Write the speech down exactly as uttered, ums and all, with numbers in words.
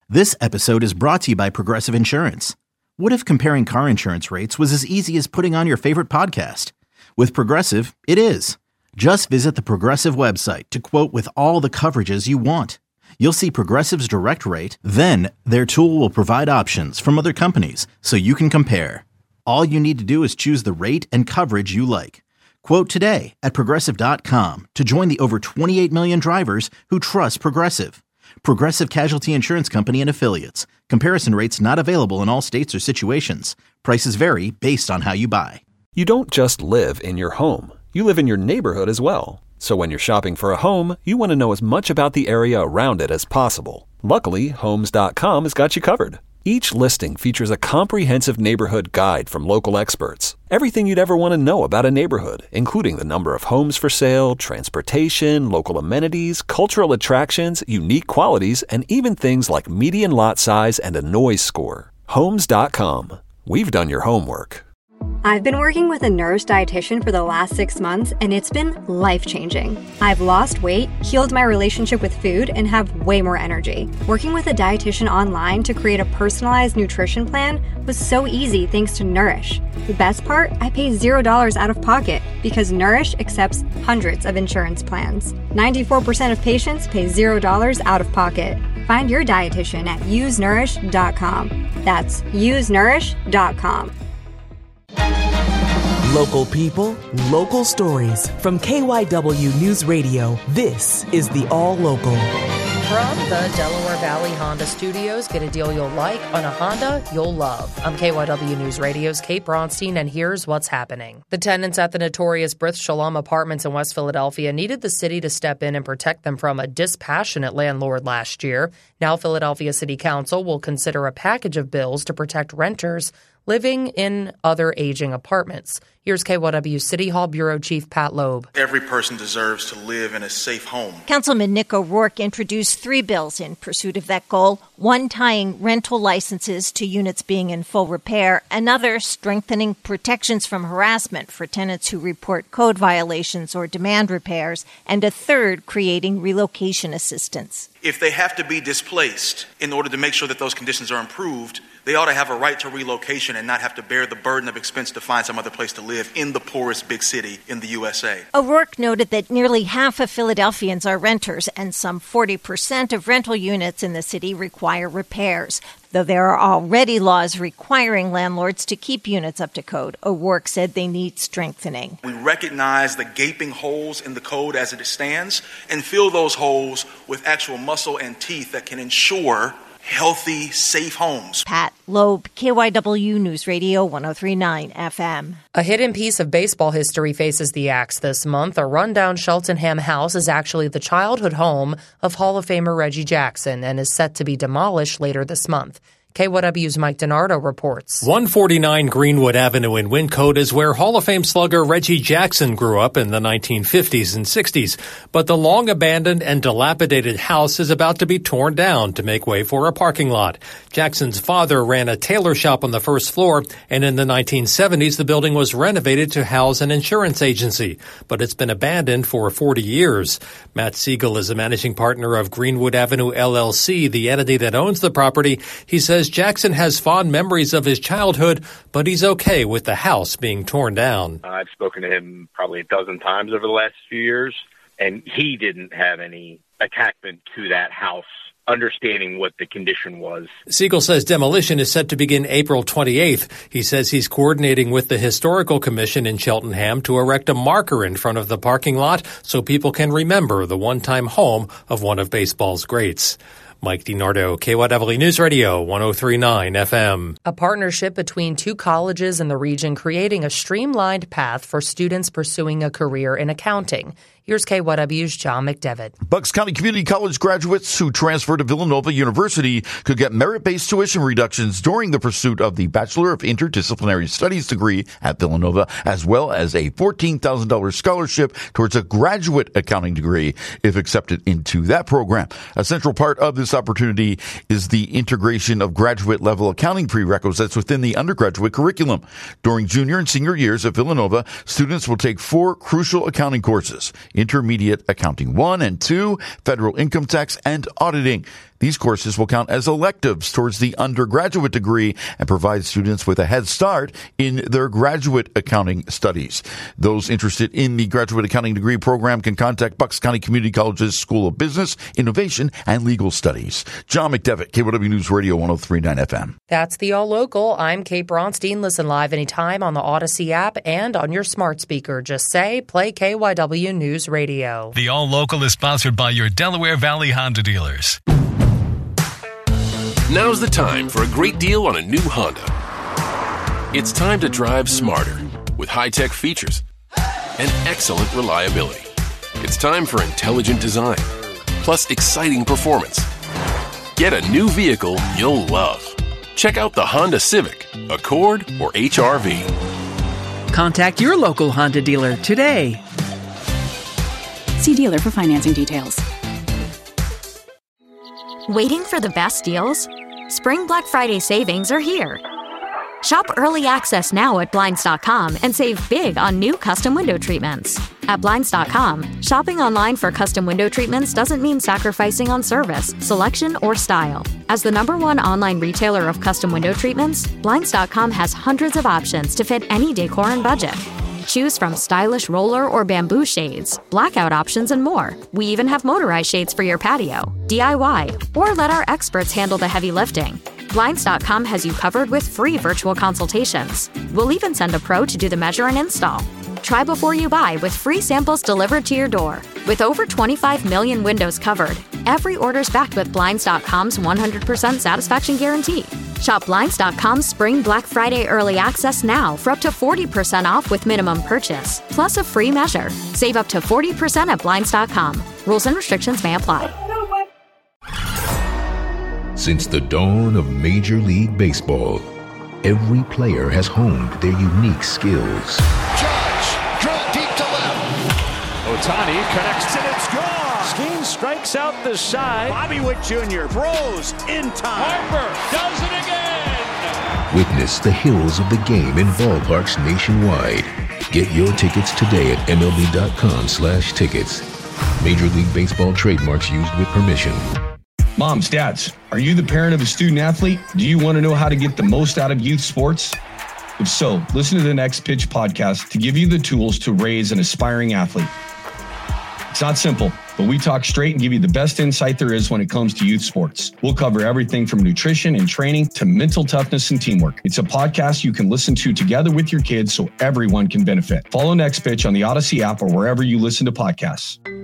This episode is brought to you by Progressive Insurance. What if comparing car insurance rates was as easy as putting on your favorite podcast? With Progressive, it is. Just visit the Progressive website to quote with all the coverages you want. You'll see Progressive's direct rate, then their tool will provide options from other companies so you can compare. All you need to do is choose the rate and coverage you like. Quote today at Progressive dot com to join the over twenty-eight million drivers who trust Progressive. Progressive Casualty Insurance Company and Affiliates. Comparison rates not available in all states or situations. Prices vary based on how you buy. You don't just live in your home. You live in your neighborhood as well. So when you're shopping for a home, you want to know as much about the area around it as possible. Luckily, Homes dot com has got you covered. Each listing features a comprehensive neighborhood guide from local experts. Everything you'd ever want to know about a neighborhood, including the number of homes for sale, transportation, local amenities, cultural attractions, unique qualities, and even things like median lot size and a noise score. Homes dot com. We've done your homework. I've been working with a Nourish dietitian for the last six months, and it's been life-changing. I've lost weight, healed my relationship with food, and have way more energy. Working with a dietitian online to create a personalized nutrition plan was so easy thanks to Nourish. The best part? I pay zero dollars out of pocket because Nourish accepts hundreds of insurance plans. ninety-four percent of patients pay zero dollars out of pocket. Find your dietitian at use nourish dot com. That's use nourish dot com. Local people, local stories. From K Y W News Radio, this is the All Local. From the Delaware Valley Honda Studios, get a deal you'll like on a Honda you'll love. I'm K Y W News Radio's Kate Bronstein, and here's what's happening. The tenants at the notorious Brith Shalom Apartments in West Philadelphia needed the city to step in and protect them from a dispassionate landlord last year. Now Philadelphia City Council will consider a package of bills to protect renters living in other aging apartments. Here's K Y W City Hall Bureau Chief Pat Loeb. Every person deserves to live in a safe home. Councilman Nick O'Rourke introduced three bills in pursuit of that goal, one tying rental licenses to units being in full repair, another strengthening protections from harassment for tenants who report code violations or demand repairs, and a third creating relocation assistance. If they have to be displaced in order to make sure that those conditions are improved, they ought to have a right to relocation and not have to bear the burden of expense to find some other place to live in the poorest big city in the U S A. O'Rourke noted that nearly half of Philadelphians are renters, and some forty percent of rental units in the city require repairs. Though there are already laws requiring landlords to keep units up to code, O'Rourke said they need strengthening. We recognize the gaping holes in the code as it stands and fill those holes with actual muscle and teeth that can ensure healthy, safe homes. Pat Loeb, K Y W News Radio one oh three point nine F M. A hidden piece of baseball history faces the axe this month. A rundown Cheltenham house is actually the childhood home of Hall of Famer Reggie Jackson and is set to be demolished later this month. K Y W's Mike DiNardo reports. one forty-nine Greenwood Avenue in Wyncote is where Hall of Fame slugger Reggie Jackson grew up in the nineteen fifties and sixties. But the long-abandoned and dilapidated house is about to be torn down to make way for a parking lot. Jackson's father ran a tailor shop on the first floor, and in the nineteen seventies, the building was renovated to house an insurance agency. But it's been abandoned for forty years. Matt Siegel is a managing partner of Greenwood Avenue L L C, the entity that owns the property. He says Jackson has fond memories of his childhood, but he's okay with the house being torn down. I've spoken to him probably a dozen times over the last few years, and he didn't have any attachment to that house, understanding what the condition was. Siegel says demolition is set to begin April twenty-eighth. He says he's coordinating with the Historical Commission in Cheltenham to erect a marker in front of the parking lot so people can remember the one-time home of one of baseball's greats. Mike DiNardo, K Y W News Radio, one oh three point nine F M. A partnership between two colleges in the region creating a streamlined path for students pursuing a career in accounting. Here's K Y W's John McDevitt. Bucks County Community College graduates who transfer to Villanova University could get merit-based tuition reductions during the pursuit of the Bachelor of Interdisciplinary Studies degree at Villanova, as well as a fourteen thousand dollars scholarship towards a graduate accounting degree if accepted into that program. A central part of this opportunity is the integration of graduate-level accounting prerequisites within the undergraduate curriculum. During junior and senior years at Villanova, students will take four crucial accounting courses: Intermediate Accounting one and two, Federal Income Tax, and Auditing. These courses will count as electives towards the undergraduate degree and provide students with a head start in their graduate accounting studies. Those interested in the graduate accounting degree program can contact Bucks County Community College's School of Business, Innovation, and Legal Studies. John McDevitt, K Y W News Radio one oh three point nine F M. That's the All Local. I'm Kate Bronstein. Listen live anytime on the Odyssey app and on your smart speaker. Just say, play K Y W News Radio. The All Local is sponsored by your Delaware Valley Honda dealers. Now's the time for a great deal on a new Honda. It's time to drive smarter with high-tech features and excellent reliability. It's time for intelligent design, plus exciting performance. Get a new vehicle you'll love. Check out the Honda Civic, Accord, or H R V. Contact your local Honda dealer today. See dealer for financing details. Waiting for the best deals? Spring Black Friday savings are here. Shop early access now at Blinds dot com and save big on new custom window treatments. At Blinds dot com, shopping online for custom window treatments doesn't mean sacrificing on service, selection, or style. As the number one online retailer of custom window treatments, Blinds dot com has hundreds of options to fit any decor and budget. Choose from stylish roller or bamboo shades, blackout options, and more. We even have motorized shades for your patio, D I Y, or let our experts handle the heavy lifting. Blinds dot com has you covered with free virtual consultations. We'll even send a pro to do the measure and install. Try before you buy with free samples delivered to your door. With over twenty-five million windows covered, every order's backed with Blinds dot com's one hundred percent satisfaction guarantee. Shop Blinds dot com's Spring Black Friday Early Access now for up to forty percent off with minimum purchase, plus a free measure. Save up to forty percent at Blinds dot com. Rules and restrictions may apply. Since the dawn of Major League Baseball, every player has honed their unique skills. Judge, drill deep to left. Ohtani connects and it's gone. Skeen strikes out the side. Bobby Witt Junior throws in time. Harper does it again. Witness the heroes of the game in ballparks nationwide. Get your tickets today at M L B dot com slash tickets. Major League Baseball trademarks used with permission. Moms, dads, are you the parent of a student athlete? Do you want to know how to get the most out of youth sports? If so, listen to the Next Pitch podcast to give you the tools to raise an aspiring athlete. It's not simple, but we talk straight and give you the best insight there is when it comes to youth sports. We'll cover everything from nutrition and training to mental toughness and teamwork. It's a podcast you can listen to together with your kids so everyone can benefit. Follow Next Pitch on the Odyssey app or wherever you listen to podcasts.